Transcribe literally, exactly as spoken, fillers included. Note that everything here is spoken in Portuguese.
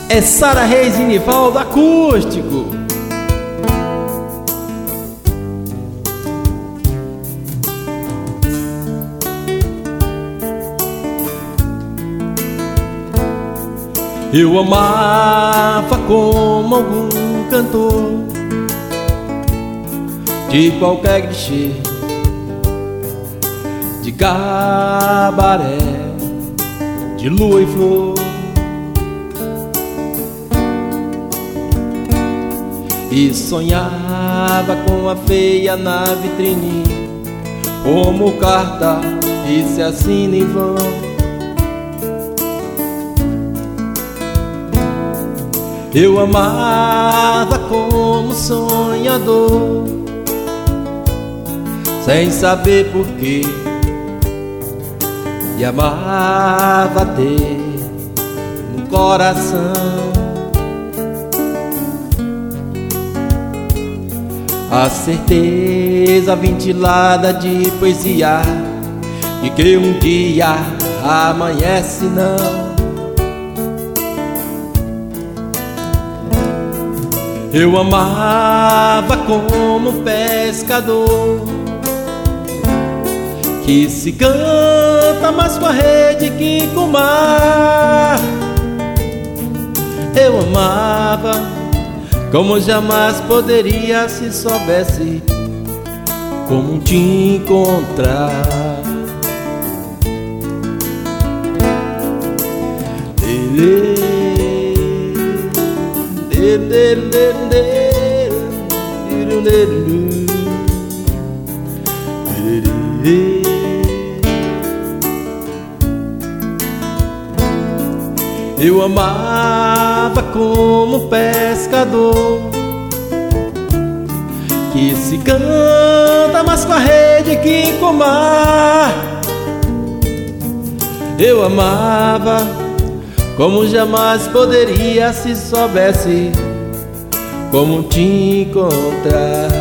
É Sara Reis e Nivaldo Acústico. Eu amava como algum cantor de qualquer clichê, de cabaré, de lua e flor, e sonhava com a feia na vitrine, como carta e se assina em vão. Eu amava como sonhador, sem saber porquê, e amava ter no coração a certeza ventilada de poesia, de que um dia amanhece não. Eu amava como pescador, que se canta mais com a rede que com o mar. Eu amava como jamais poderia se soubesse como te encontrar. Eu amava como pescador, que se canta mais com a rede que com o mar. Eu amava como jamais poderia se soubesse como te encontrar.